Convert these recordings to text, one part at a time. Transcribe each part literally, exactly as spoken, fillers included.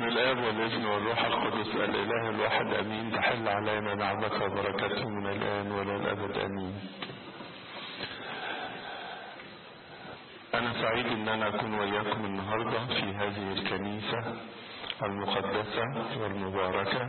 الآب والابن والروح القدس الإله الواحد أمين. تحل علينا نعمك وبركاته من الآن ولا الأبد أمين. أنا سعيد أن أنا أكون وياكم النهاردة في هذه الكنيسة المقدسة والمباركة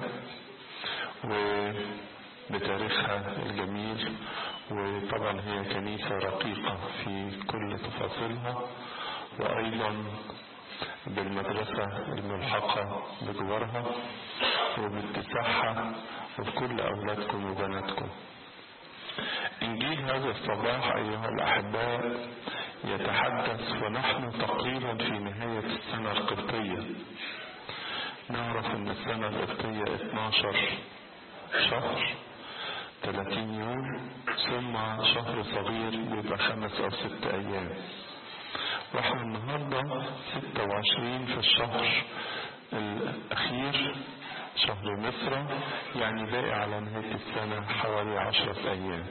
وبتاريخها الجميل، وطبعا هي كنيسة رقيقة في كل تفاصيلها، وأيضا بالمدرسة الملحقة بجوارها وباتساعها وبكل أولادكم وبناتكم. إنجيل هذا الصباح أيها الأحباء يتحدث ونحن تقريبا في نهاية السنة القبطية. نعرف أن السنة القبطية اثناشر شهر ثلاثين يوم، ثم شهر صغير بيبقى خمس أو ست أيام، واحنا النهاردة ستة وعشرين في الشهر الأخير، شهر مصر، يعني باقي على نهاية السنة حوالي عشرة أيام.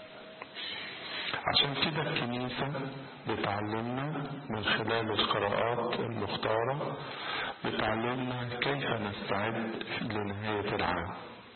عشان كده الكنيسة بتعلمنا من خلال القراءات المختارة، بتعلمنا كيف نستعد لنهاية العام.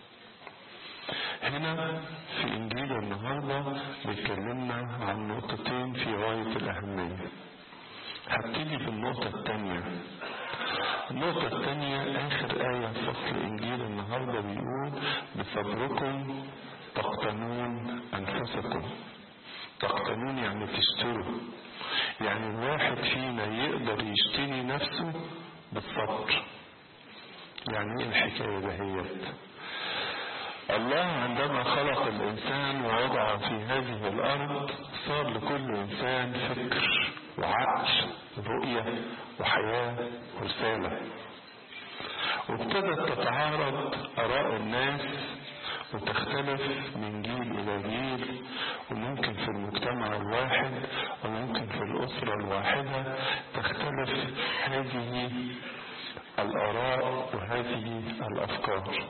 هنا في إنجيل النهاردة بيتكلمنا عن نقطتين في غاية الأهمية. هبتدي بالنقطة الثانية. النقطة الثانية آخر آية في فصل إنجيل النهاردة بيقول: بصبركم تقتنون أنفسكم. تقتنون يعني تشتروا، يعني الواحد فينا يقدر يشتري نفسه بالصبر. يعني ايه الحكاية دهيت؟ الله عندما خلق الإنسان ووضع في هذه الأرض صار لكل إنسان فكر وعقل ورؤية وحياة ورسالة، وابتدت تتعارض آراء الناس وتختلف من جيل إلى جيل، وممكن في المجتمع الواحد وممكن في الأسرة الواحدة تختلف هذه الآراء وهذه الأفكار.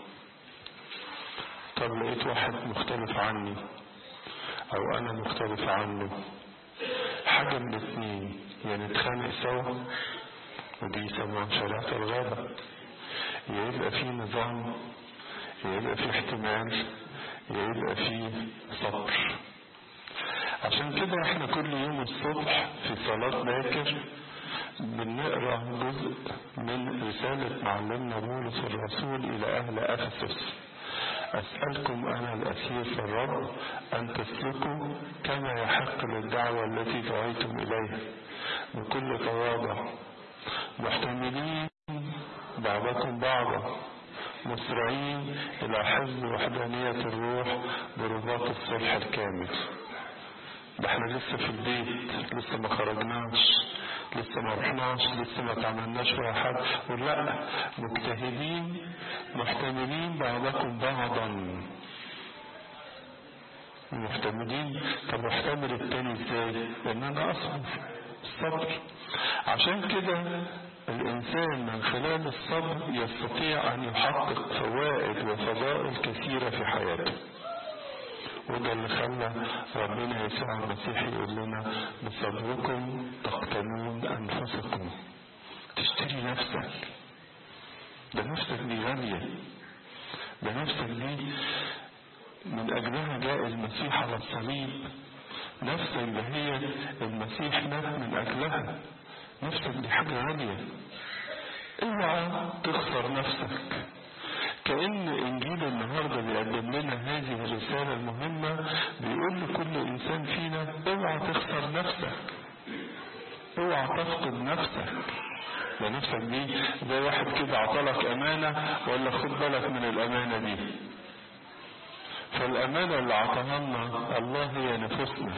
طب لقيت واحد مختلف عني أو أنا مختلف عنه، حاجة من الاثنين: يا يعني نتخانق سوا، ودي يسموها شريعة الغابة، يا يبقى في نظام، يا يبقى في احتمال، يا يبقى في صبر. عشان كده احنا كل يوم الصبح في صلاة باكر بنقرأ جزء من رسالة معلمنا بولس الرسول إلى أهل أفسس: أسألكم أنا الأسير في الرب أن تسلكوا كما يحق للدعوة التي دعيتم إليها بكل تواضع، محتملين بعضكم بعضا، مسرعين إلى حفظ وحدانية الروح برباط الصلح الكامل. ده احنا لسه في البيت، لسه ما خرجناش، لسه ما رحناش، لسه ما تعملناش ولا حاجة، ولا مجتهدين محتملين بعضكم بعضا. محتملين، طب محتمل التاني ازاي؟ لان انا اصبر، الصبر. عشان كده الانسان من خلال الصبر يستطيع ان يحقق فوائد وفضائل كثيرة في حياته. وده اللي خلى ربنا يسوع المسيح يقول لنا: بصبركم تقتنون أنفسكم. تشتري نفسك، ده نفسك دي غالية، ده نفسك دي من أجلها جاء المسيح على الصليب، نفسك اللي هي المسيح مات من أجلها، نفسك دي حاجة غالية. اوعى تخسر نفسك. كأن إنجيل النهاردة بيقدم لنا هذه الرسالة المهمة، بيقول لكل إنسان فينا: اوعى تخسر نفسك، اوعى تفقد نفسك. ده نفسك دي زي واحد كده عطلك أمانة ولا خد بالك من الأمانة دي. فالأمانة اللي عطاها لنا الله هي نفسنا.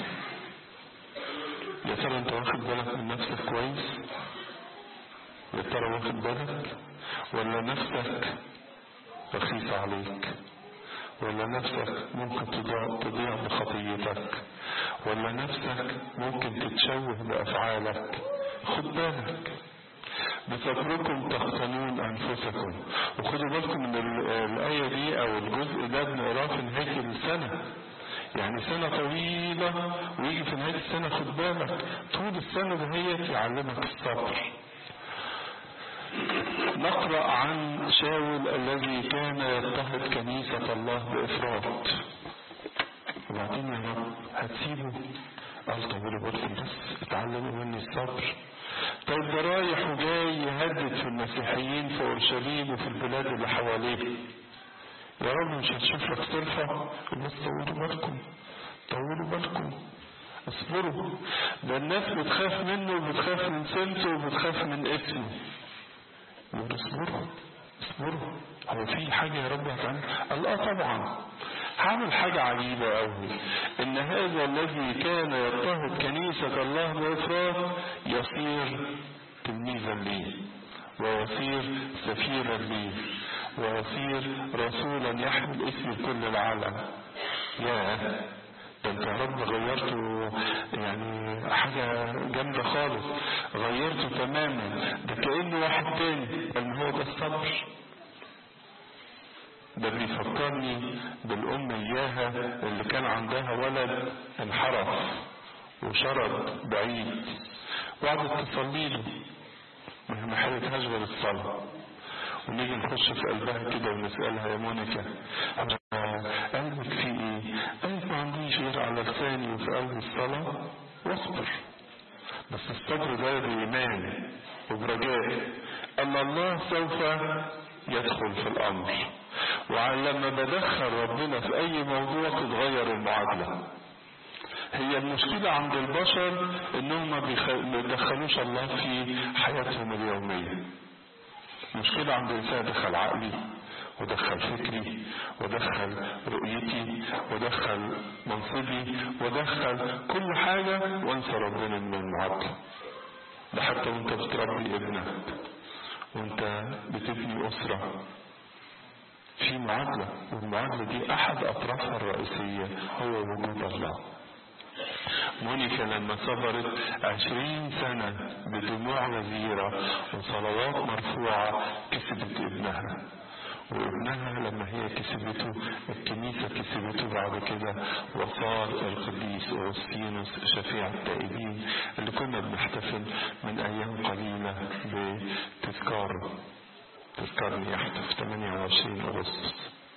يا ترى انت واخد بالك من نفسك كويس؟ يا ترى واخد بالك؟ ولا نفسك رخيصة عليك؟ ولا نفسك ممكن تضيع, تضيع بخطيتك؟ ولا نفسك ممكن تتشوه بأفعالك؟ خد بالك. بصبركم تقتنون أنفسكم. وخدوا بالكم من الآية دي أو الجزء ده بنقراه في نهاية السنة، يعني سنة طويلة ويجي في نهاية السنة خد بالك. طول السنة دهيت يعلمك الصبر. نقرأ عن شاول الذي كان يضطهد كنيسة الله بإفراط، وبعدين يا رب هتسيبه؟ قال طولوا بالكم بس، اتعلموا مني الصبر. طيب ده رايح وجاي يهدد في المسيحيين في اورشليم وفي البلاد اللي حواليه، يا رب مش هتشوف لك ترفع؟ بس طولوا بالكم، طولوا بالكم، اصبروا. ده الناس بتخاف منه وبتخاف من سمته وبتخاف من اسمه. يقول اصبروا اصبروا، هو في حاجة يا رب هتعمل؟ قال اه طبعا هعمل حاجة عجيبة قوي، ان هذا الذي كان يضطهد كنيسة الله بإفراط يصير تلميذا لي، ويصير سفيرا لي، ويصير رسولا يحمل اسم كل العالم. يا ده انت يا رب غيرته، يعني حاجة جامدة خالص، غيرته تماما، ده كأنه واحد تاني. ان هو ده الصبر. ده بيفكرني بالأم إياها اللي كان عندها ولد انحرف وشرد بعيد، وقعدت تصلي له، ما حلتهاش غير الصلاة. ونيجي نخش في قلبها كده ونسألها يا مونيكا قلبك في ايه؟ قالت ما عنديش غير على لساني وفي قلبي الصلاة واصبر. بس الصبر ده بإيمان وبرجاء أن الله سوف يدخل في الأمر. ولما بدخل ربنا في أي موضوع تتغير المعادلة. هي المشكلة عند البشر إنهم ما بيدخلوش الله في حياتهم اليومية. المشكلة عند الإنسان دخل عقلي ودخل فكري ودخل رؤيتي ودخل منصبي ودخل كل حاجة وانسى ربنا من المعادلة. ده حتى وانت بتربي ابنك وانت بتبني أسرة في معادلة، والمعادلة دي أحد أطرافها الرئيسية هو وجود الله. مونيكا لما صبرت عشرين سنة بدموع غزيرة وصلوات مرفوعة كسبت ابنها، وابنها لما هي كسبته الكنيسة كسبته بعد كده، وصار القديس أوغسطينوس شفيع التائبين اللي كنا بنحتفل من أيام قليلة بتذكاره، تذكار نياحته في ثمانية وعشرين أغسطس.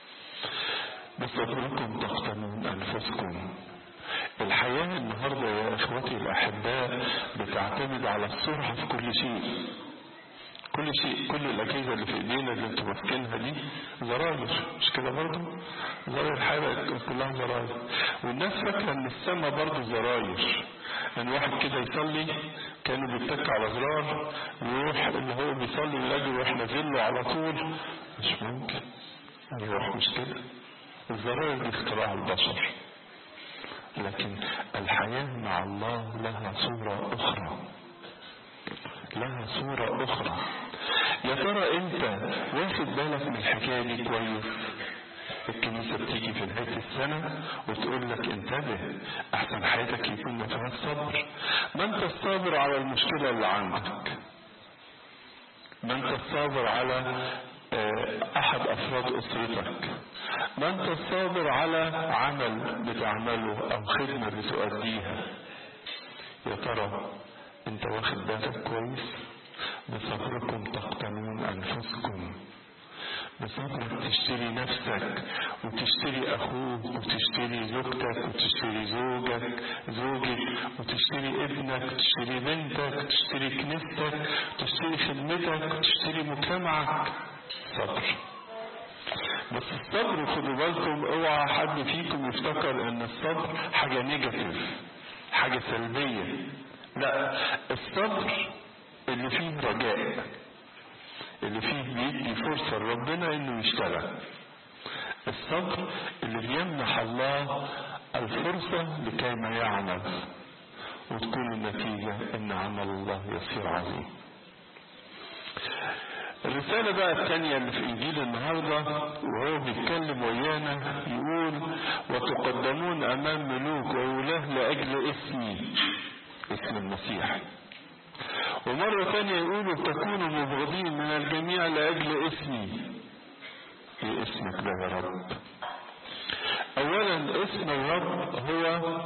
بصبركم تقتنون أنفسكم. الحياة النهاردة يا إخوتي الأحباء بتعتمد على السرعة في كل شيء، كل شيء. كل الأجهزة اللي في إيدينا اللي انتوا ماسكينها دي زراير، مش كده برضه؟ زراير الحياة كلها زراير. والناس فاكرة إن السماء برضه زراير، ان واحد كده يصلي كانوا بيتك على زرار ويروح اللي هو بيصلي ويلاقي يروح نازله على طول. مش ممكن يروح، مش كده. الزراير دي اختراع البشر، لكن الحياة مع الله لها صورة أخرى، لها صورة أخرى. يا ترى أنت واخد بالك من الحكاية دي كويس؟ الكنيسة بتيجي في نهاية السنة وتقول لك انتبه احسن حياتك يكون ما فيهاش صبر. ما انت الصابر على المشكلة اللي عندك، ما انت الصابر على احد افراد اسرتك، ما انت الصابر على عمل بتعمله او خدمة بتؤديها. يا ترى انت واخد بالك كويس؟ بصبركم تقتنون انفسكم. بصبرك تشتري نفسك وتشتري اخوك وتشتري زوجتك وتشتري زوجك زوجك وتشتري ابنك وتشتري بنتك وتشتري كنيستك وتشتري خدمتك وتشتري مجتمعك. صبر. بس الصبر خدوا بالكم اوعى حد فيكم يفتكر ان الصبر حاجة نيجاتيف، حاجة سلبية. لا، الصبر اللي فيه رجاء، اللي فيه بيدي فرصة لربنا انه يشتغل. الصبر اللي بيمنح الله الفرصة لكي ما يعمل وتكون النتيجة ان عمل الله يصير عظيم. الرسالة بقى الثانية اللي في انجيل النهاردة وهو بيتكلم ويانا يقول وتقدمون امام ملوك وولاه لاجل اسمي، اسم المسيح. ومرة ثانية يقولوا تكونوا مبغضين من الجميع لأجل اسمي. ايه اسمك ده يا رب؟ اولا اسم الرب هو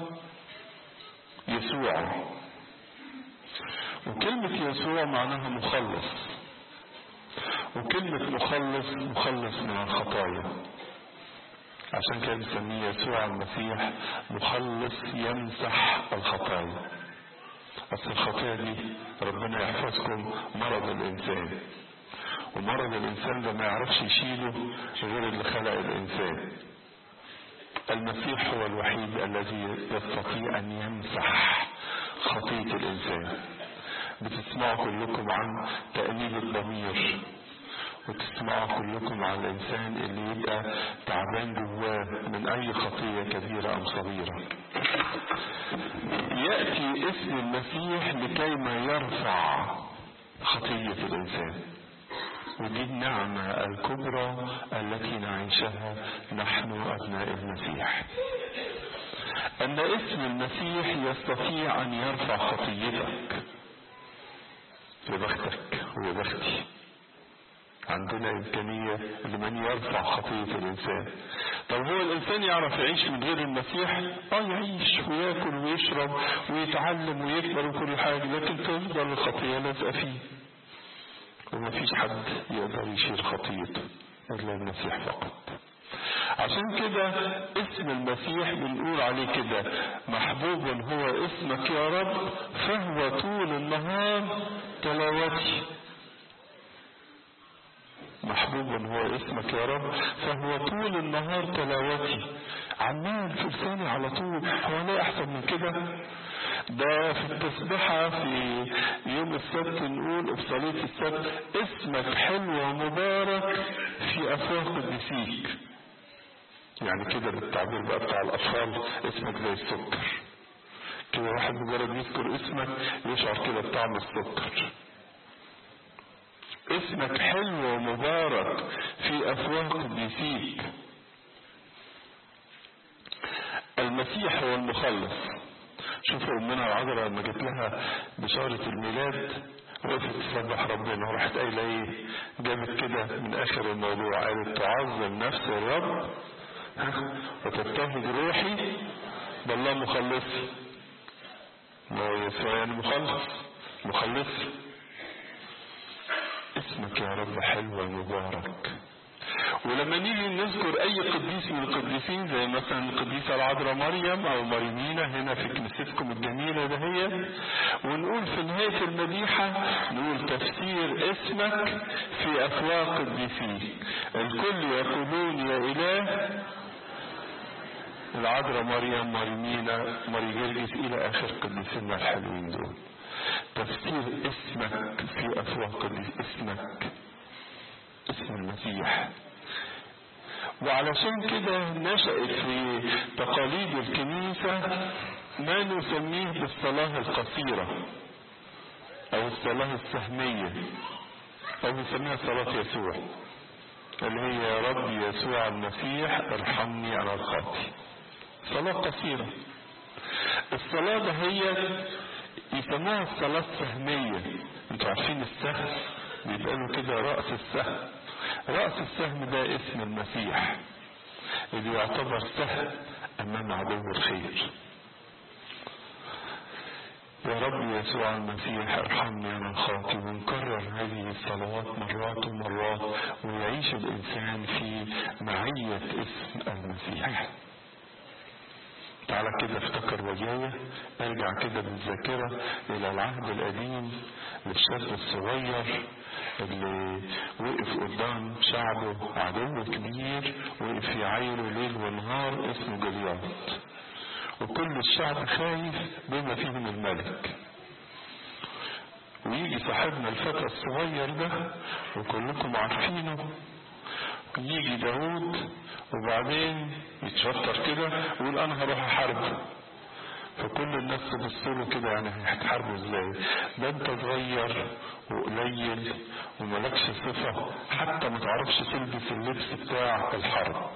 يسوع، وكلمة يسوع معناها مخلص، وكلمة مخلص مخلص من الخطايا، عشان كده بنسميه يسوع المسيح مخلص يمسح الخطايا. اصل الخطايا دي ربنا يحفظكم مرض الانسان، ومرض الانسان ده ما يعرفش يشيله غير اللي خلق الانسان. المسيح هو الوحيد الذي يستطيع ان يمسح خطية الانسان. بتسمعوا كلكم عن تأنيب الضمير، وتسمعوا كلكم عن الانسان اللي يبقى تعبان جواه من اي خطية كبيرة ام صغيرة. يأتي اسم المسيح لكي ما يرفع خطية الانسان، ودي النعمة الكبرى التي نعيشها نحن ابناء المسيح، ان اسم المسيح يستطيع ان يرفع خطيتك. يا بختك ويا بختي، عندنا امكانية لمن يرفع خطية الانسان. طب هو الانسان يعرف يعيش من غير المسيح؟ اه يعيش وياكل ويشرب ويتعلم ويكبر وكل حاجة، لكن تفضل الخطية لازقة فيه، ومفيش حد يقدر يشيل خطيته الا المسيح فقط. عشان كده اسم المسيح بنقول عليه كده محبوب هو اسمك يا رب فهو طول النهار تلاوتي. محبوب هو اسمك يا رب فهو طول النهار تلاوتي، عمال في لساني على طول. هو لا احسن من كده؟ ده في التسبيحة في يوم السبت نقول في صلاة السبت اسمك حلو ومبارك في افواه قديسيك. يعني كده بالتعبير بقى بتاع الاطفال، اسمك زي السكر كده، واحد مجرد يذكر اسمك يشعر كده بطعم السكر. اسمك حلو ومبارك في افواه قديسيك. المسيح هو المخلص. شوفوا امنا العذراء لما جت لها بشارة الميلاد وقفت تسبح ربنا، وراحت قايله ايه؟ جابت كده من اخر الموضوع، قالت تعظم نفس الرب وتبتهج روحي بالله مخلصي. ما هو يسوع يعني مخلص مخلصي. اسمك يا رب حلو ومبارك. ولما نيجي نذكر اي قديس من القديسين زي مثلا القديسة العذراء مريم او مريمينا هنا في كنيستكم الجميلة دهيت، ونقول في نهاية المديحة نقول تفسير اسمك في افواه قديسين، الكل يقولون يا اله العذراء مريم مريمينا ماري جرجس الى اخر قديسينا الحلوين دول. تفسير اسمك في افواه قديس، اسمك اسم المسيح. وعلشان كده نشأت في تقاليد الكنيسة ما نسميه بالصلاة القصيرة او الصلاة السهمية، او نسميها صلاة يسوع، اللي هي يا رب يسوع المسيح ارحمني على الخاطي. صلاة قصيرة. الصلاة ده هي يسموها الصلاة السهمية. انتوا عارفين السهم بيبقى له كده رأس السهم، رأس السهم ده اسم المسيح اللي يعتبر سهم امام عدو الخير. يا رب يسوع المسيح ارحمني انا الخاطي. ونكرر هذه الصلوات مرات ومرات ويعيش الانسان في معية اسم المسيح. تعالى كده افتكر وجاية، ارجع كده بالذاكرة الى العهد القديم للشاب الصغير اللي وقف قدام شعبه عدو كبير، وقف في عيره ليل ونهار اسمه جليات، وكل الشعب خايف بما فيهم الملك. ويجي صاحبنا الفتى الصغير ده وكلكم عارفينه، يجي داود وبعدين يتشطر كده ويقول انا هروح احارب. فكل الناس تبصله كده، يعني هتحاربوا ازاي؟ ده انت صغير وقليل وملكش صفة، حتى ما تعرفش تلبس اللبس بتاع الحرب.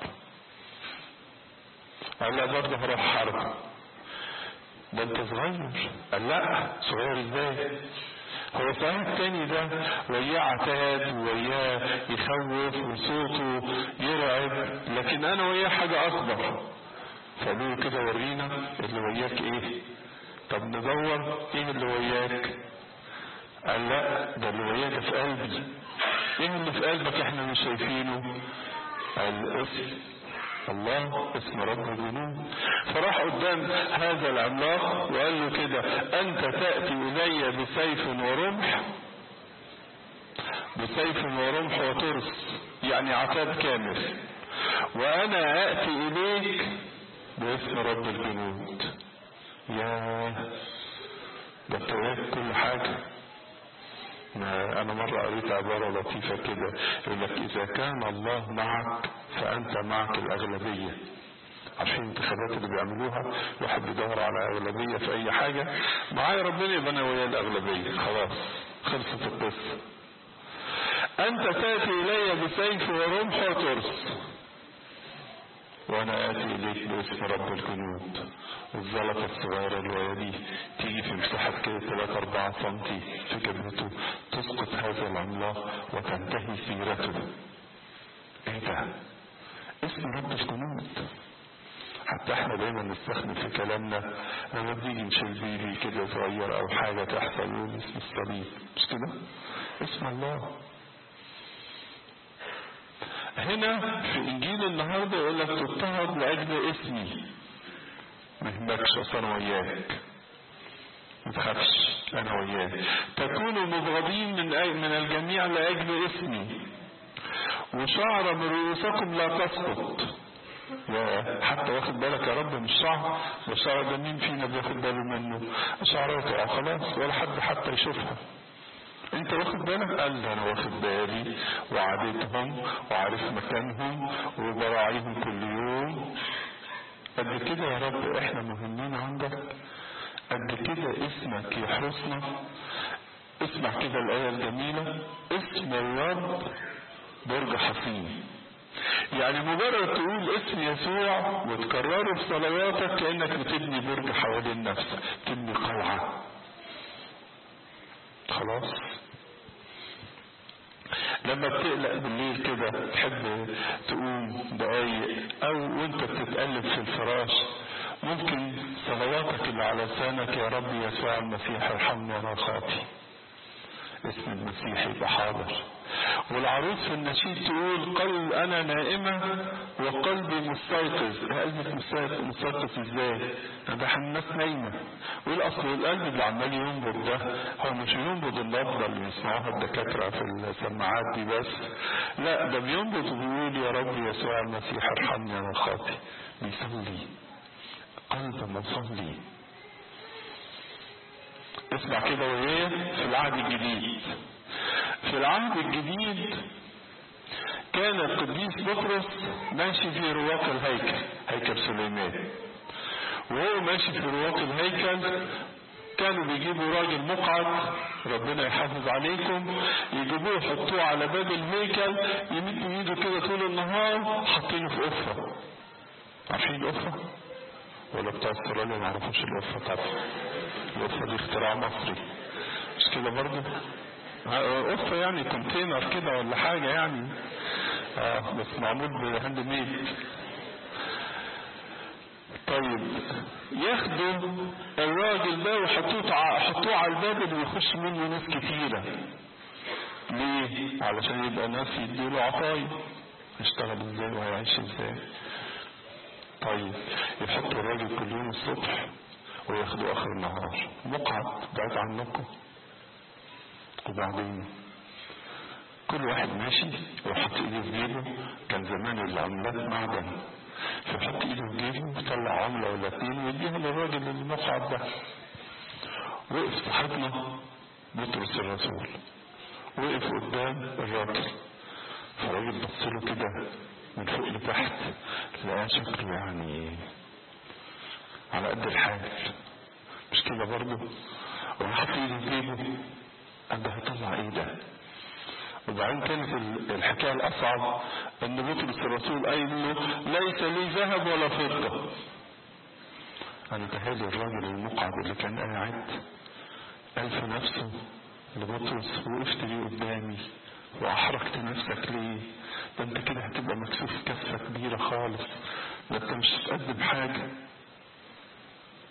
قال لا برضه هروح حرب. ده انت صغير. قال لا صغير ازاي؟ هو صحيح التاني ده وياه عتاد وياه يخوف وصوته يرعب، لكن انا وياه حاجة اكبر. فقالوا كده ورينا اللي وياك ايه؟ طب ندور ايه اللي وياك. قال لا ده اللي وياك في قلبي. ايه اللي في قلبك احنا مش شايفينه؟ الاسم الله، اسم رب الجنود. فراح قدام هذا العملاق وقال له كده: انت تأتي الي بسيف ورمح، بسيف ورمح وترس، يعني عتاب كامل، وانا اتي اليك باسم رب الجنود. يا ده انت كل حاجة. انا مرة قريت عبارة لطيفة كده، يقول لك: اذا كان الله معك فانت معك الاغلبية. عارفين الانتخابات اللي بيعملوها، واحد بيدور على اغلبية في اي حاجة، معايا ربنا يبقى انا ويا الاغلبية، خلاص خلصت القصة. انت تأتي الي بسيف ورمح وترس، وانا اتي اليك باسم رب الجنود. الزلطة الصغيرة الويا دي تيجي في مساحة كده ثلاثة أربعة سنتي في جبهته، تسقط هذا العملاق وتنتهي سيرته. ايه ده؟ اسم رب الجنود. حتى احنا دايما نستخدم في كلامنا لما بنيجي نشيل بيبي كده صغير او حاجة تحصل يقول اسم الصليب، مش كده؟ اسم الله. هنا في انجيل النهارده يقول لك: تضطهد لاجل اسمي، ما يهمكش، اصل انا وياك، ما تخافش، انا وياك. تكونوا مبغضين من من الجميع لاجل اسمي، وشعر من رؤوسكم لا تسقط. يا حتى واخد بالك يا رب؟ مش شعر، والشعر ده مين فينا بياخد باله منه؟ شعراته خلاص ولا حد حتى يشوفها. انت واخد بالك؟ قال انا واخد بالي وعادتهم وعارف مكانهم وبراعيهم كل يوم. قد كده يا رب احنا مهمين عندك، قد كده اسمك يحرسنا. اسمع كده الآية الجميلة: اسم الرب برج حصين. يعني مجرد تقول اسم يسوع وتكرره في صلواتك كأنك بتبني برج حوالين نفسك، تبني قلعة. خلاص. لما بتقلق بالليل كده تحب تقوم دقايق او وانت بتتقلب في الفراش، ممكن صلواتك اللي على لسانك: يا رب يسوع المسيح ارحمني انا خاطي. اسم المسيح يبقى حاضر. والعروس في النشيد تقول: قلب انا نائمة وقلبي مستيقظ. قلبك مستيقظ ازاي؟ ده الناس نايمة. والاصل القلب اللي عمال ينبض ده هو مش ينبض اللفظة اللي بيسمعوها الدكاترة في السماعات دي بس، لا ده بينبض وبيقول: يا رب يسوع المسيح ارحمني انا خاطي. بيصلي، قلب مصلي. اسمع كده وياه في العهد الجديد. في العهد الجديد كان القديس بطرس ماشي في رواق الهيكل، هيكل سليمان، وهو ماشي في رواق الهيكل كانوا بيجيبوا راجل مقعد، ربنا يحافظ عليكم، يجيبوه يحطوه على باب الهيكل، يمد ايده كده طول النهار حاطينه في قفة. عارفين القفة؟ ولا بتاع استراليا ما يعرفوش القفة؟ طبعا القفة دي اختراع مصري، مش كده برضه؟ قفة يعني كونتينر كده ولا حاجة يعني، آه بس معمول بهاند ميد. طيب ياخدوا الراجل ده ويحطوه حطوه على الباب اللي يخش منه ناس كتيرة. ليه؟ علشان يبقى ناس يديله عطايا. يشتغل ازاي وهيعيش ازاي؟ طيب يحطوا الراجل كل يوم الصبح وياخدوا اخر النهار مقعد بعيد عنكم، وبعدين كل واحد ماشي ويحط ايده في جيبه. كان زمان العملات معدن، فيحط ايده في جيبه ويطلع عمله ولا اتنين ويديها للراجل المقعد ده. وقف صاحبنا بطرس الرسول، وقف قدام الراجل، فالراجل بص له كده من فوق لتحت، لقاه شكله يعني على قد الحال، مش كده برضه؟ ويحط ايده في جيبه، قال ده هيطلع ايه ده؟ وبعدين كانت الحكايه الاصعب ان بطرس الرسول قال له: ليس لي ذهب ولا فضه. قال ده هذا الراجل المقعد اللي كان قاعد قال في نفسه لبطرس: وقفت ليه قدامي واحرجت نفسك ليه؟ ده انت كده هتبقى مكسوف كفه كبيره خالص، ده انت مش هتقدم حاجه.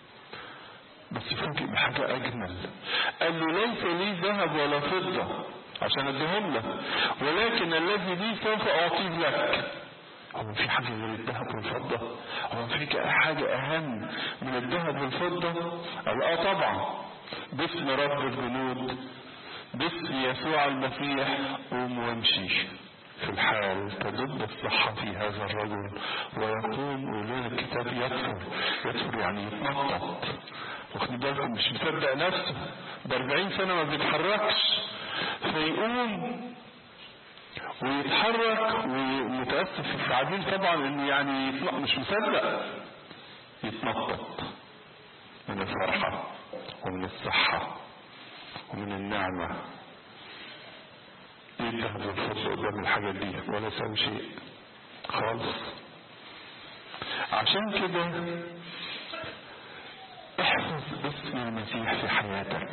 بس يفاجئ بحاجه اجمل، قال له: ليس لي ذهب ولا فضه عشان اديهم لك، ولكن الذي لي سوف اعطيه لك. هو في حاجة غير الذهب والفضة؟ هو في حاجة اهم من الذهب والفضة؟ قال اه طبعا، باسم رب الجنود، باسم يسوع المسيح قوم وامشي. في الحال تدب الصحة في هذا الرجل ويقوم، ولون الكتاب يكفر. يكفر يعني يتنطط، واخد بالكم مش مصدق نفسه، ده أربعين سنة ما بيتحركش، فيقوم ويتحرك. ومتأسف في التعبير طبعا انه يعني مش مصدق، يتنطط من الفرحة ومن الصحة ومن النعمة. يذهب الفرصة قدام الحاجة دي ولا يسوي شيء خالص. عشان كده احفظ اسم المسيح في حياتك.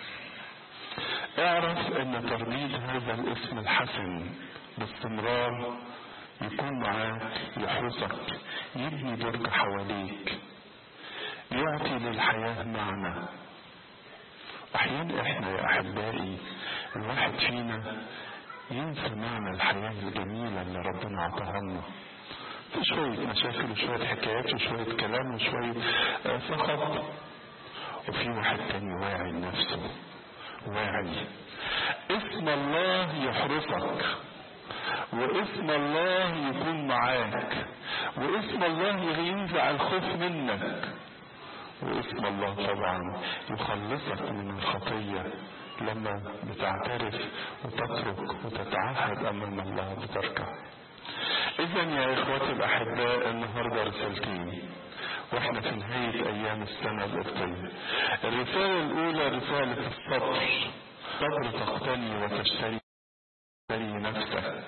اعرف ان ترديد هذا الاسم الحسن باستمرار يكون معاك، يحرسك، يبني برج حواليك، يعطي للحياة معنى. احيانا احنا يا احبائي الواحد فينا ينسى معنى الحياة الجميلة اللي ربنا عطاها لنا. في شوية مشاكل وشوية حكايات وشوية كلام وشوية سخط، وفي واحد تاني واعي لنفسه، واعي. اسم الله يحرسك، واسم الله يكون معاك، واسم الله ينزع الخوف منك، واسم الله طبعا يخلصك من الخطية لما بتعترف وتترك وتتعهد امام الله بتركه. اذا يا اخواتي الاحباء النهارده رسالتين واحنا في نهاية ايام السنة القبطية. الرسالة الاولى رسالة الصبر، صبر تقتني وتشتري نفسك.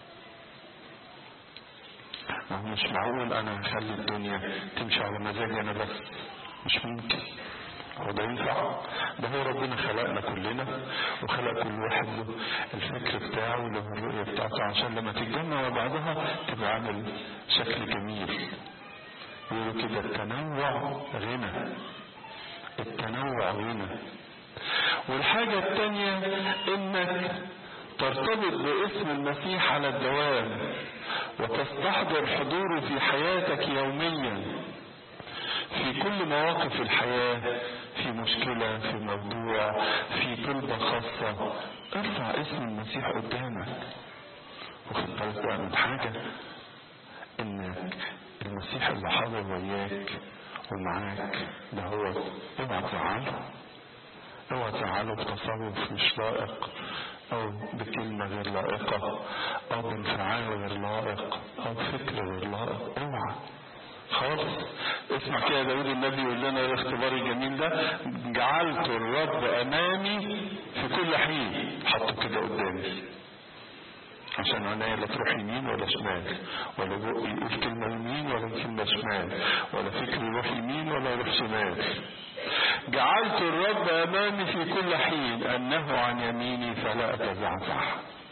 ما هو مش معقول انا هخلي الدنيا تمشي على مزاجي انا بس، مش ممكن. هو ده ينفع؟ ده هو ربنا خلقنا كلنا وخلق كل واحد له الفكر بتاعه وله الرؤية بتاعته عشان لما تتجمع بعضها تبقى عامل شكل جميل. يقولوا كده التنوع غنى، التنوع غنى. والحاجة التانية انك ترتبط باسم المسيح على الدوام وتستحضر حضوره في حياتك يوميا في كل مواقف الحياة، في مشكلة، في موضوع، في طلبة خاصة، ارفع اسم المسيح قدامك. وخد بالك بقى من حاجة، انك المسيح اللي حاضر وياك ومعاك ده هو اوعى تزعله، اوعى تزعله بتصرف مش لائق او بكلمة غير لائقة او بانفعال غير لائق او بفكر غير لائق، اوعى خالص. اسمع كده داود النبي يقول لنا الاختبار الجميل ده، جعلت الرب امامي في كل حين، حطه كده قدامي عشان عينيا لا تروح يمين ولا شمال، ولا بقي يقول كلمه يمين ولا كلمه شمال، ولا فكري يروح يمين ولا يروح شمال. جعلت الرب امامي في كل حين، انه عن يميني فلا اتزعزع.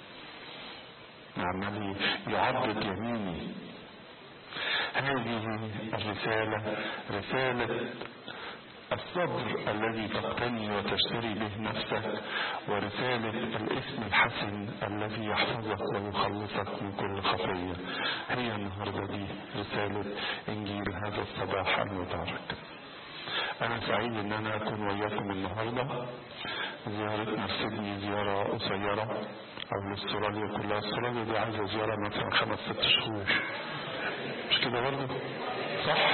عمال يعضد يميني. هذه الرسالة رسالة الصبر الذي تقتني وتشتري به نفسك، ورسالة الاسم الحسن الذي يحفظك ويخلصك من كل خطية. هي النهاردة دي رسالة انجيل هذا الصباح المبارك. انا سعيد ان انا اكون وياكم النهاردة. زيارتنا في سيدني زيارة قصيرة، او لاستراليا كلها. استراليا دي عايزة زيارة مثلا خمس ست شهور، مش كده برضه؟ صح؟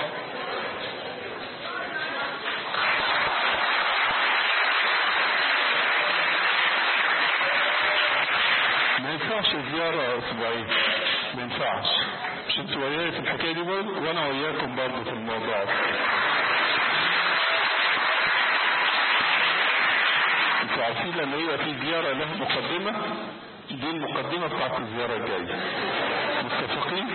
ما ينفعش زيارة اسبوعين، ما ينفعش. مش انتوا وياي في الحكاية دي برضه، وانا وياكم برضه في الموضوع ده. انتوا عارفين لما يبقى في زيارة لها مقدمة، دي المقدمة بتاعت الزيارة الجاية. متفقين؟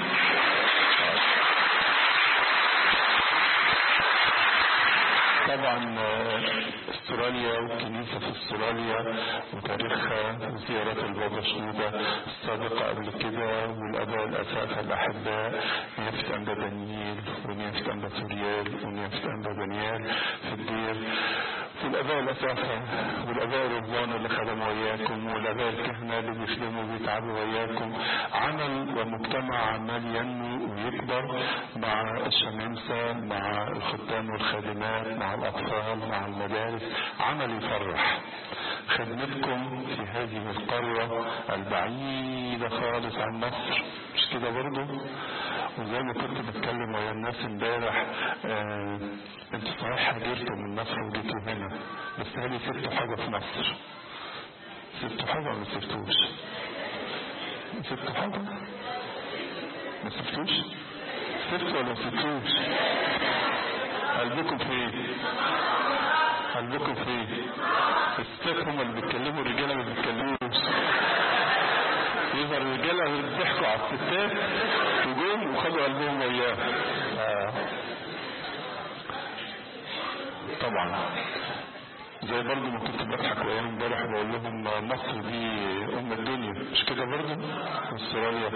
طبعا استراليا والكنيسة في استراليا وتاريخها وزيارات البابا شنودة السابقة قبل كده، والاباء الاساتذة الاحباء، نيافة انبا دانيال ونيافة انبا سوريال ونيافة انبا دانيال في الدير، والآباء الأساسة والآباء الرهبان اللي خدموا وياكم والآباء الكهنة اللي بيخدموا وبيتعبوا وياكم، عمل ومجتمع عمال ينمو ويكبر مع الشمامسة، مع الخدام والخادمات، مع الأطفال، مع المدارس، عمل يفرح. خدمتكم في هذه القرية البعيدة خالص عن مصر، مش كده برضو؟ وزي ما كنت بتكلم ويا الناس امبارح، آه انتوا صحيح هاجرتوا من مصر وجيتوا هنا، بس هل سبتوا حاجة في مصر؟ سبتوا حاجة ولا ما سبتوش؟ سبتوا حاجة؟ ما سبتوش؟ سبتوا ولا ما سبتوش؟ قلبكم فين؟ قلبكم فين؟ الستات هم اللي بيتكلموا، الرجالة ما بيتكلموش. يظهر الرجالة اللي بيضحكوا على الستات وجم وخدوا قلبهم وياه. آه. طبعا زي برضه ما كنت بضحك وياهم امبارح بقول لهم مصر دي ام الدنيا، مش كده برضه؟ استراليا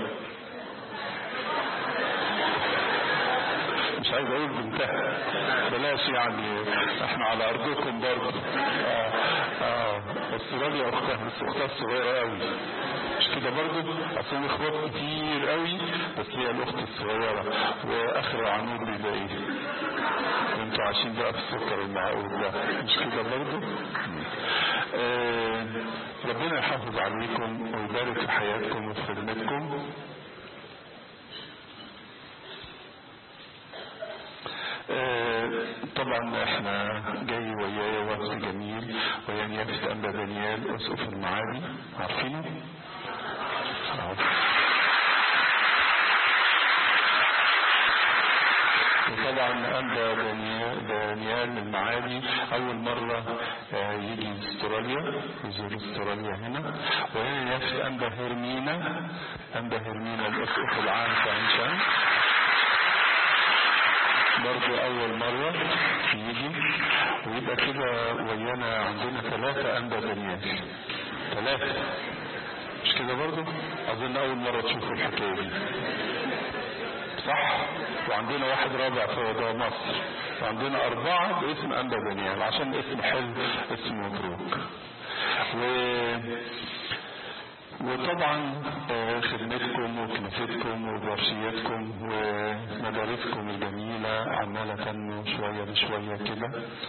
مش عايز اقول بنتها، بلاش يعني، احنا على ارضكم برضه. اه اه استراليا اختها، بس اختها الصغيره قوي، مش كده برضه؟ اصل اخوات كتير قوي بس هي الاخت الصغيره، واخر العنود بيبقى ايه؟ انتوا عايشين بقى في السكر المعقول ده، مش كده برضه؟ آه ربنا يحافظ عليكم ويبارك في حياتكم وفي خدمتكم. آه طبعا احنا جاي ويايا وقت جميل، ويا نيافة أنبا دانيال أسقف المعادي، عارفينه؟ وطبعا أنبا دانيال المعادي أول مرة يجي استراليا، يزور استراليا هنا. وهي نيافة أنبا هرمينا، أنبا هرمينا الأسقف العام في عين شمس، برضه أول مرة يجي. ويبقى كده ويانا عندنا ثلاثة أنبا دانيال، ثلاثة، مش كده برضه؟ أظن أول مرة تشوفوا الحكاية دي، صح؟ وعندنا واحد رابع في وضع مصر، وعندنا أربعة باسم أنبا دانيال عشان اسم حلو، اسم مبروك. و... وطبعا خدمتكم وكنيستكم وبرشياتكم ومدارسكم الجميلة عمالة تنمو شوية بشوية كده،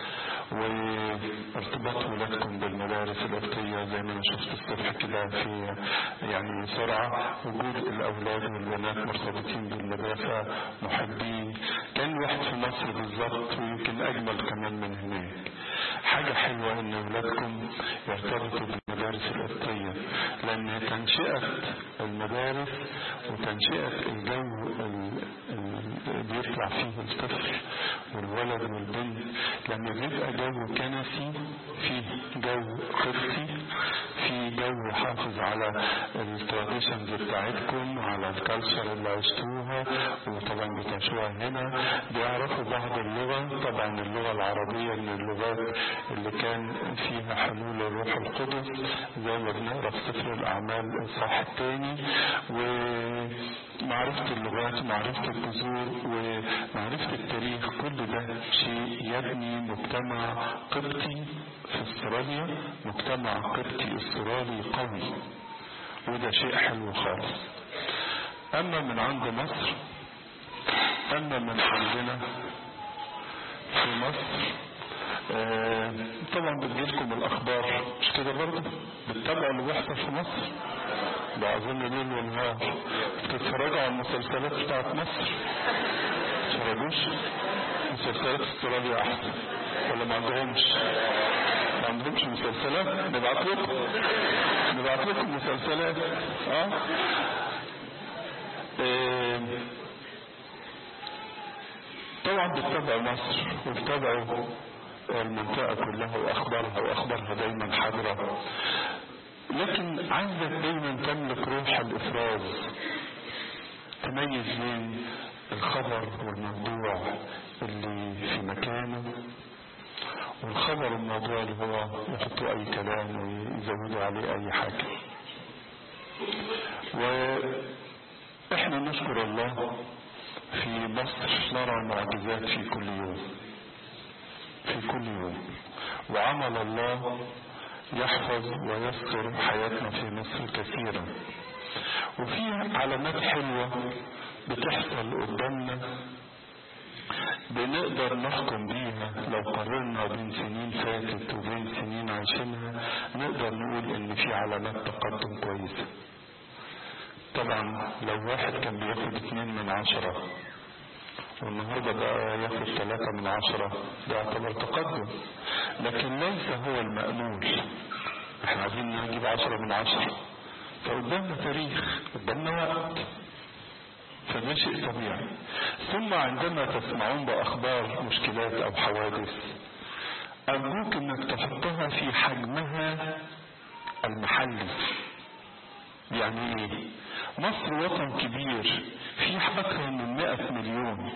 وارتباط ولادكم بالمدارس القبطية زي ما انا شفت الصبح كده في يعني سرعة، وجود الاولاد والبنات مرتبطين بالمدرسة محبين، كان واحد في مصر بالظبط ويمكن اجمل كمان من هناك. حاجة حلوة ان اولادكم يرتبطوا بالمدارس القبطية، لان تنشئة المدارس وتنشئة الجو اللي بيطلع فيه الطفل والولد والبنت لما بيبقى جو كنسي، فيه جو قبطي، في جو حافظ على التراديشنز بتاعتكم، على الكالتشر اللي عشتوها وطبعا بتعيشوها هنا، بيعرفوا بعض اللغة. طبعا اللغة العربية من اللغات اللي كان فيها حلول الروح القدس زي ما بنقرا في سفر الأعمال الإصحاح الثاني. ومعرفة اللغات ومعرفة الجذور ومعرفة التاريخ، كل ده شيء يبني مجتمع قبطي في استراليا، مجتمع قبطي استرالي قوي، وده شيء حلو خالص. اما من عند مصر، اما من عندنا في مصر آه طبعا بتجيلكم الاخبار، مش كده برضه؟ بتتابعوا اللي بيحصل في مصر، ده اظن ليل ونهار. بتتفرجوا على المسلسلات بتاعت مصر؟ تتفرجوش؟ مسلسلات استراليا احسن ولا ما عندهمش؟ ما عندهمش مسلسلات؟ نبعت لكم نبعت لكم مسلسلات. اه, آه. طبعا بتتابعوا مصر وبتتابعوا المنطقة كلها واخبارها، واخبارها دايما حاضرة، لكن عايزك دايما تملك روح الافراز، تميز بين الخبر والموضوع اللي في مكانه والخبر الموضوع اللي هو يحطوا اي كلام ويزودوا عليه اي حاجة. واحنا نشكر الله في مصر نرى معجزات في كل يوم، في كل يوم، وعمل الله يحفظ ويذكر حياتنا في مصر كثيرا. وفي علامات حلوة بتحصل قدامنا بنقدر نحكم بيها. لو قارنا بين سنين فاتت وبين سنين عايشينها نقدر نقول ان في علامات تقدم كويسة. طبعا لو واحد كان بياخد اتنين من عشرة والنهاردة بقى ياخد ثلاثة من عشرة ده يعتبر تقدم، لكن ليس هو المأمول. احنا عايزين نجيب عشرة من عشرة، فقدامنا تاريخ، قدامنا وقت، فده شيء طبيعي. ثم عندما تسمعون بأخبار مشكلات أو حوادث أرجوك أنك تحطها في حجمها المحلي. يعني إيه؟ مصر وطن كبير فيه أكثر من مئة مليون،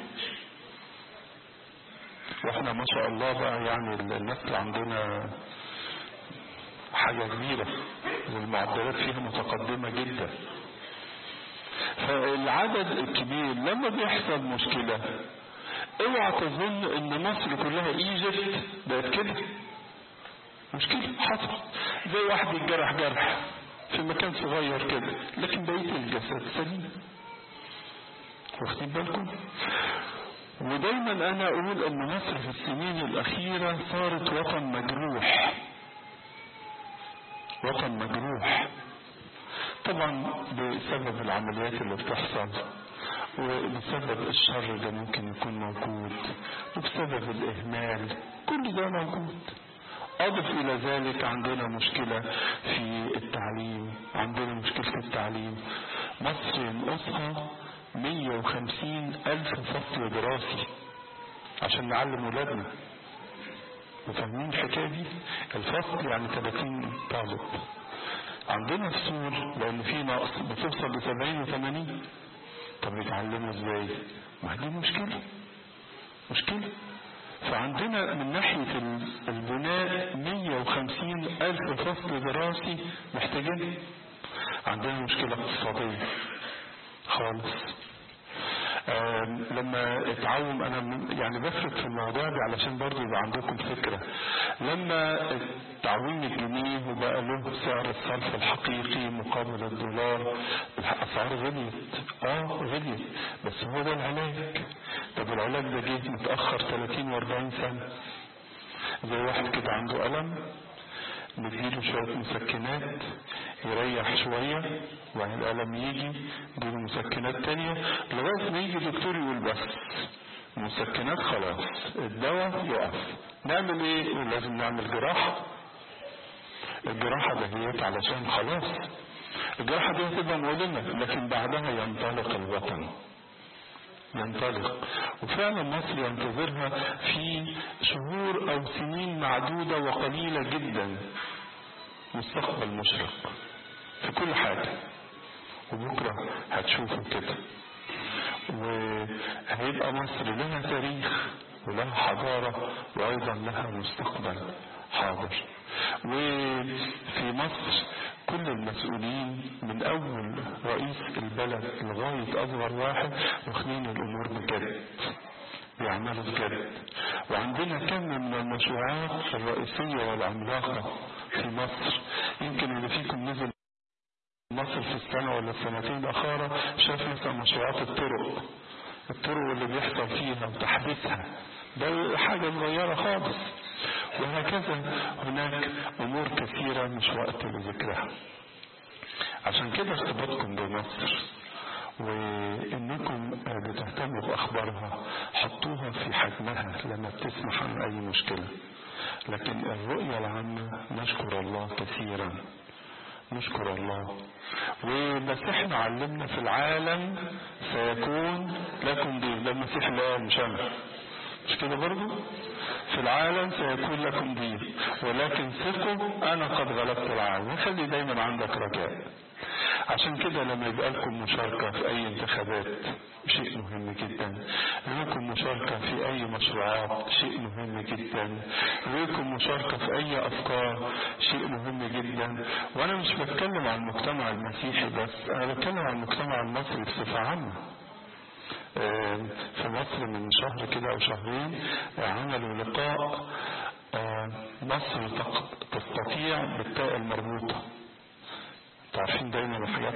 وإحنا ما شاء الله بقى يعني النسل عندنا حاجة كبيرة والمعدلات فيها متقدمة جدا. فالعدد الكبير لما بيحصل مشكلة اوعى تظن ان مصر كلها ايجيبت بقت كده. مشكلة حصل زي واحد يتجرح جرح في مكان صغير كده لكن بقية الجسد سليم. واخدين بالكم؟ ودايما انا اقول ان مصر في السنين الاخيرة صارت وطن مجروح، وطن مجروح طبعا بسبب العمليات اللي بتحصل وبسبب الشر اللي ممكن يكون موجود وبسبب الإهمال، كل ده موجود. أضف إلى ذلك عندنا مشكلة في التعليم، عندنا مشكلة في التعليم. مصر ينقصها مية وخمسين ألف فصل دراسي عشان نعلم ولادنا. وفاهمين الحكاية دي؟ الفصل يعني ثلاثين طالب، عندنا فصول لأن في نقص بتوصل لسبعين وثمانين. طب يتعلموا ازاي؟ ما دي مشكلة مشكلة. فعندنا من ناحية البناء مية وخمسين ألف فصل دراسي محتاجين. عندنا مشكلة اقتصادية خالص. لما اتعوم انا يعني بفرق في الموضوع ده علشان برضو يبقى عندكم فكرة. لما تعويم الجنيه وبقى له سعر الصرف الحقيقي مقابل الدولار الاسعار غليت، اه غليت، بس هو ده العلاج. طب العلاج ده جه متأخر ثلاثين واربعين سنة. زي واحد كده عنده ألم نديله شوية مسكنات يريح شوية وبعدين الألم يجي نديله مسكنات تانية لغاية ما يجي دكتور يقول بس مسكنات خلاص الدواء يقف. نعمل ايه؟ لازم نعمل جراحة. الجراحة دهيت علشان خلاص الجراحة دي هتبقى مؤلمة لكن بعدها ينطلق الوطن، ينطلق. وفعلا مصر ينتظرها في شهور او سنين معدودة وقليلة جدا مستقبل مشرق في كل حاجة، وبكرة هتشوفوا كده. وهيبقى مصر لها تاريخ ولها حضارة وايضا لها مستقبل حاضر. وفي مصر كل المسؤولين من اول رئيس البلد لغاية اصغر واحد واخدين الامور بجد، بيعملوا بجد. وعندنا كم من المشروعات الرئيسية والعملاقة في مصر. يمكن اللي فيكم نزل مصر في السنة ولا السنتين الأخيرة شاف مثلا مشروعات الطرق الطرق اللي بيحصل فيها وتحديثها، ده حاجة صغيرة خالص. وهكذا هناك أمور كثيرة مش وقت لذكرها. عشان كده ارتباطكم بمصر وإنكم بتهتموا بأخبارها حطوها في حجمها لما بتسمح عن أي مشكلة. لكن الرؤية العامة نشكر الله كثيرا، نشكر الله. وبس احنا علمنا في العالم سيكون لكم دين، ده المسيح اللي قال مش انا، مش كده برضو؟ في العالم سيكون لكم دين ولكن ثقوا انا قد غلبت العالم. خلي دايما عندك رجاء. عشان كده لما يبقى لكم مشاركة في اي انتخابات شيء مهم جدا، لكم مشاركة في اي مشروعات شيء مهم جدا، لكم مشاركة في اي افكار شيء مهم جدا. وانا مش بتكلم عن المجتمع المسيحي بس، انا بتكلم عن المجتمع المصري بصفة عامة. في مصر من شهر كده او شهرين عملوا لقاء آه مصر تستطيع بالتاء المربوطة. تعرفين دايما الحاجات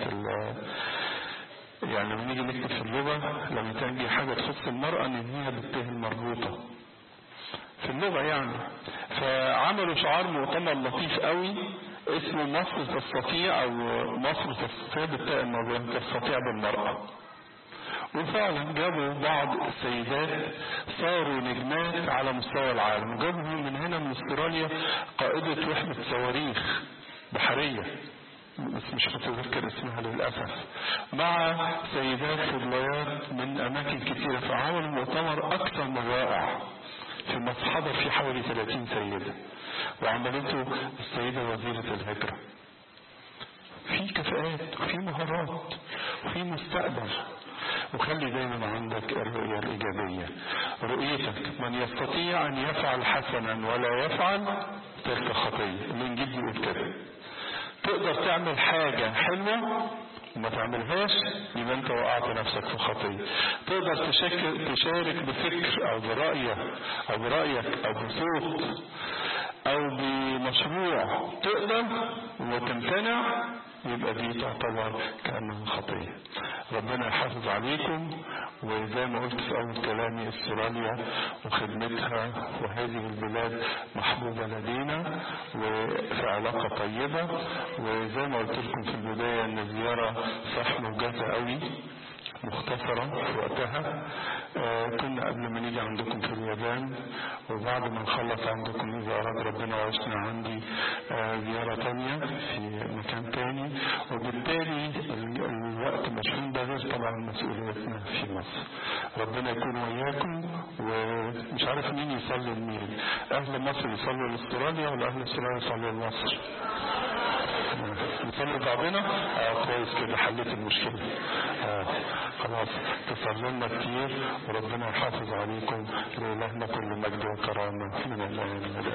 يعني لما نيجي نكتب في اللغة لما تجي حاجة تخص المرأة ننهيها بالتاء المربوطة في اللغة يعني. فعملوا شعار مؤتمر لطيف قوي اسمه مصر تستطيع او مصر تستطيع بالتاء المربوطة، تستطيع بالمرأة. وفعلا جابوا بعض السيدات صاروا نجمات على مستوى العالم، وجابوا من هنا من استراليا قائدة وحدة صواريخ بحرية بس مش متذكر اسمها للأسف، مع سيدات فضليات من أماكن كثيرة. فعملوا مؤتمر أكثر من رائع في مصر، حضر فيه حوالي ثلاثين سيدة وعملته السيدة وزيرة الهجرة. في كفاءات وفي مهارات وفي مستقبل. وخلي دايما عندك الرؤية الإيجابية، رؤيتك من يستطيع أن يفعل حسنا ولا يفعل تلك خطية. الإنجيل بيقول كده، تقدر تعمل حاجة حلوة وما تعملهاش يبقى انت وقعت نفسك في خطية. تقدر تشارك بفكر او برأيك او برأيك او بصوت او بمشروع تقدر وتمتنع يبقى دي تعتبر كأنها خطية. ربنا يحافظ عليكم. وزي ما قلت في أول كلامي استراليا وخدمتها وهذه البلاد محبوبة لدينا وفي علاقة طيبة. وزي ما قلت لكم في البداية ان الزيارة صح موجزة قوي مختصرة في وقتها. آه كنا قبل ما نيجي عندكم في اليابان، وبعد ما نخلص عندكم إذا أراد ربنا وعشنا عندي آه زيارة تانية في مكان تاني، وبالتالي الوقت مشحون ده غير طبعا مسؤوليتنا في مصر. ربنا يكون وياكم. ومش عارف مين يصلي لمين، أهل مصر يصلوا لاستراليا ولا أهل استراليا يصلوا لمصر؟ نصلي بعضنا. آه كويس كده حليت المشكلة. آه خلاص تصلوا لنا كتير وربنا يحافظ عليكم. لإلهنا كل مجد وكرامة من الآن.